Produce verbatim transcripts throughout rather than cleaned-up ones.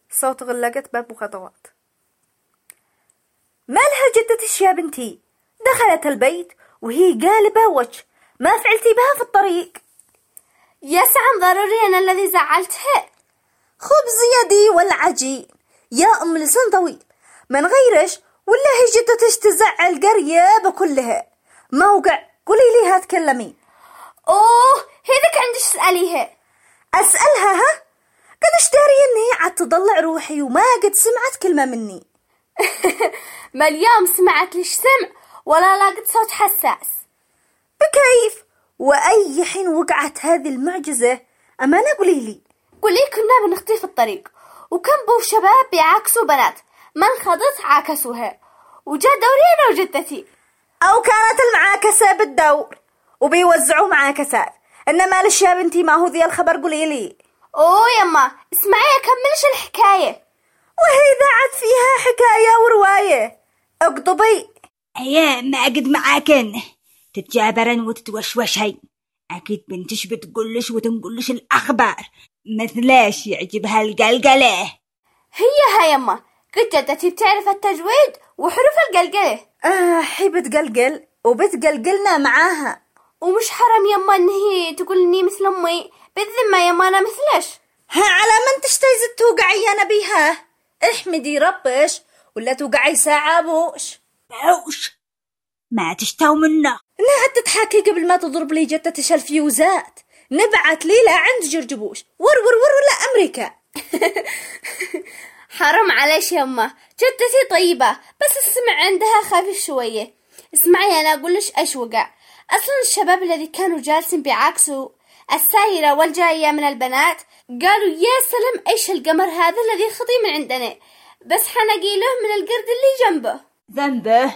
صوت غلاقة باب وخطوات. مالها جدتش يا بنتي؟ دخلت البيت وهي قالبة وجه، ما فعلتي بها في الطريق؟ يا سعم ضروري أنا الذي زعلتها. خبز يدي والعجين يا أم لسان طويل، من غيرش ولا هي جدتش تزعل قرية بكلها. موقع قولي لي هتكلمين. أوه هذاك عندش تسأليها. أسألها ها؟ قد اشتاري اني عاد تضلع روحي وما قد سمعت كلمة مني. ما اليوم سمعت ليش سمع ولا لاقت صوت حساس. بكيف؟ وأي حين وقعت هذه المعجزة؟ أمانة قولي لي. قولي كنا بنختي في الطريق وكم بو شباب بيعاكسوا بنات، من خضت عاكسوها وجاء دوري أنا وجدتي. أو كانت المعاكسة بالدور وبيوزعوا معاكسات، إنما ليش يا بنتي ما هو ذي الخبر قولي لي. أوه يما اسمعي أكملش الحكاية. وهي ذاعت فيها حكاية ورواية. اقضبي. هيا ما أقد معاكن تتجابرن وتتوشوشين، أكيد بنتش بتقولش وتنقلش الأخبار مثلاش يعجبها القلقلة. هي هاي يما قد جدتي بتعرف التجويد وحروف القلقلة. آه حي بتقلقل وبتقلقلنا معاها. ومش حرام يما إن هي تقولني مثل أمي، بالذمة يما أنا مثلش. ها على من تشتيزت توقعي أنا بيها؟ احمدي ربش ولا توقعي ساعة بوش. بوش ما تشتاو منه. انها تتحاكي قبل ما تضرب لي جدتش الفيوزات. نبعت ليلة عند جرجبوش ور ور ور ولا أمريكا. حرام عليش يما، جدتي طيبة بس السمع عندها خفيف شوية. اسمعي أنا أقولش إيش وقع. أصلا الشباب الذي كانوا جالسين بيعاكسوا السايرة والجاية من البنات قالوا يا سلام إيش القمر هذا الذي خطي من عندنا، بس حنقيله من القرد اللي جنبه. ذنبه؟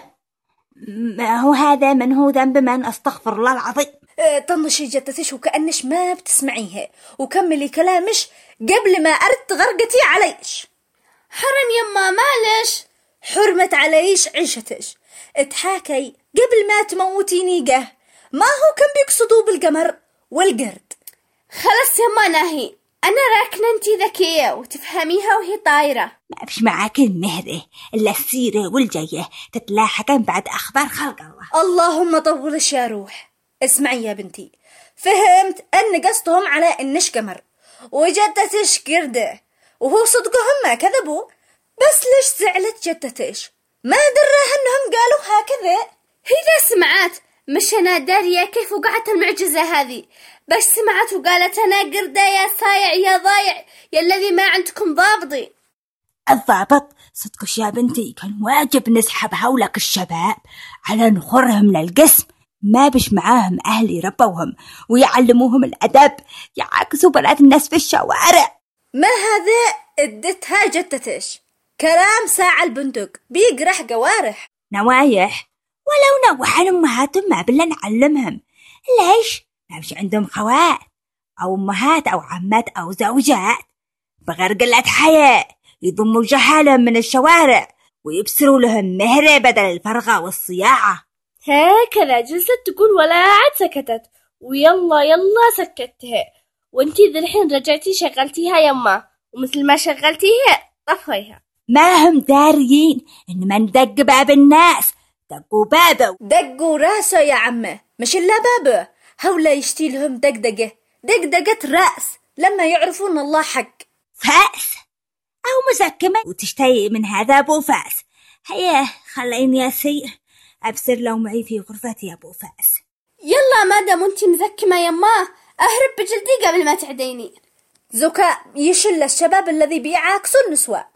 ما هو هذا من هو ذنب من؟ أستغفر الله العظيم. اه طنشي جدتش وكأنش ما بتسمعيها وكملي كلامش قبل ما أرد غرقتي عليش. حرم يما مالش؟ حرمة عليش عيشتش. اتحاكي قبل ما تموتيني قه، ما هو كان بيقصدوا بالقمر والقرد. خلاص يما ناهي، أنا راكنة انتي ذكية وتفهميها وهي طايرة. ما فيش معاك المهرة إلا السيرة والجاية تتلاحقن بعد أخبار خلق الله. اللهم طولش يا روح. اسمعي يا بنتي، فهمت أن قصدهم على إنش قمر وجدتش قردة، وهو صدقهم ما كذبوا، بس ليش زعلت جدتش؟ ما درها أنهم قالوا هكذا. هذا سمعت مش أنا دارية كيف وقعت المعجزة هذه، بس سمعت وقالت أنا قردة يا صايع يا ضايع يا الذي ما عندكم ضابطي. الضابط صدقش يا بنتي، كان واجب نسحب هولك الشباب على نخرهم للقسم، ما بش معاهم أهل يربوهم ويعلموهم الأدب، يعاكسوا بنات الناس في الشوارع. ما هذا ادتها جدتش كلام ساعة البندق بيقرح قوارح. نوايح ولو نوحن أمهاتهم ما بلا نعلمهم. ليش؟ ما بش عندهم خوات أو أمهات أو عمات أو زوجات بغرقلة حياة يضموا جهالهم من الشوارع ويبصروا لهم مهرة بدل الفرغة والصياعة. هكذا جلست تقول ولا عاد سكتت، ويلا يلا سكتها، وانتي ذي الحين رجعتي شغلتيها يما، ومثل ما شغلتيها طفيها. ما هم داريين إن من دق باب الناس دقوا بابه. دقوا راسه يا عمه مش إلا بابه، هولا يشتي لهم دقدقة دقدقة رأس لما يعرفون الله حق. فاس أو مزكمة وتشتي من هذا أبو فاس. هيا خليني أسير أبصر لو معي في غرفتي أبو فاس. يلا ما دام انتي مزكمة يما أهرب بجلدي قبل ما تعديني. زكاء يشل الشباب الذي بيعاكسوا النسوان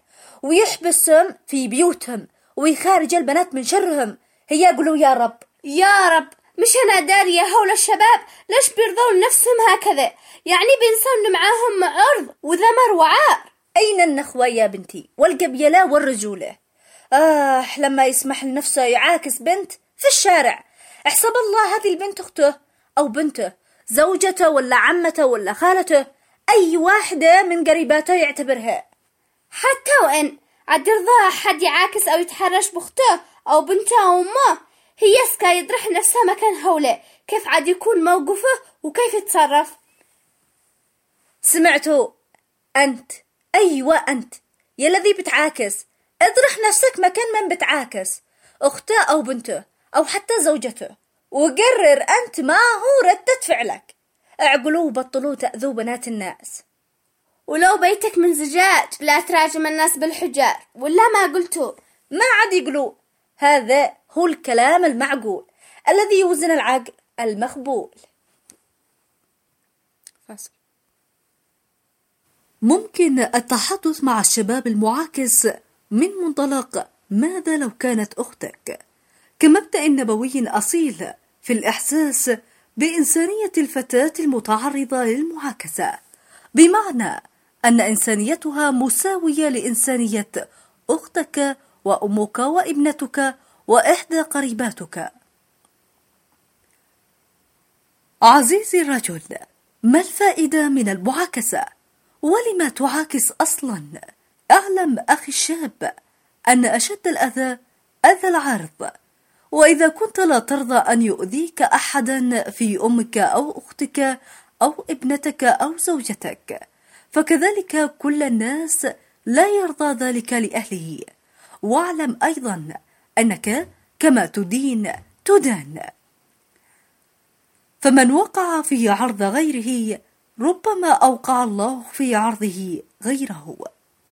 ويحبسهم في بيوتهم ويخارج البنات من شرهم. هيا قولوا يا رب يا رب. مش أنا دارية هول الشباب ليش بيرضون نفسهم هكذا؟ يعني بينسون معاهم عرض وذمر وعار. أين النخوة يا بنتي والقبيلة والرجولة؟ آه لما يسمح لنفسه يعاكس بنت في الشارع، احسب الله هذه البنت أخته أو بنته، زوجته ولا عمته ولا خالته، أي واحدة من قريباته يعتبرها. حتى وإن عاد يرضى حد يعاكس أو يتحرش بأخته أو بنته أو أمه، هي سكا يطرح نفسها مكان هولة، كيف عاد يكون موقفه وكيف يتصرف. سمعتوا أنت؟ أيوة أنت يا الذي بتعاكس، اطرح نفسك مكان من بتعاكس، أخته أو بنته أو حتى زوجته، وقرر أنت ما هو ردة فعلك. اعقلوا وبطلوا تأذوا بنات الناس. ولو بيتك من زجاج لا تراجم الناس بالحجار، ولا ما قلتوا؟ ما عاد يقولوا. هذا هو الكلام المعقول الذي يوزن العقل المخبول. فاسر. ممكن التحدث مع الشباب المعاكس من منطلق ماذا لو كانت أختك، كمبدأ نبوي أصيل في الإحساس بإنسانية الفتاة المتعرضة للمعاكسة، بمعنى أن إنسانيتها مساوية لإنسانية أختك وأمك وابنتك وإحدى قريباتك. عزيزي الرجل، ما الفائدة من المعاكسة؟ ولما تعاكس أصلا؟ أعلم أخي الشاب أن أشد الأذى أذى العرض، وإذا كنت لا ترضى أن يؤذيك أحدا في أمك أو أختك أو ابنتك أو زوجتك، فكذلك كل الناس لا يرضى ذلك لأهله. واعلم أيضا أنك كما تدين تدان، فمن وقع في عرض غيره ربما أوقع الله في عرضه غيره.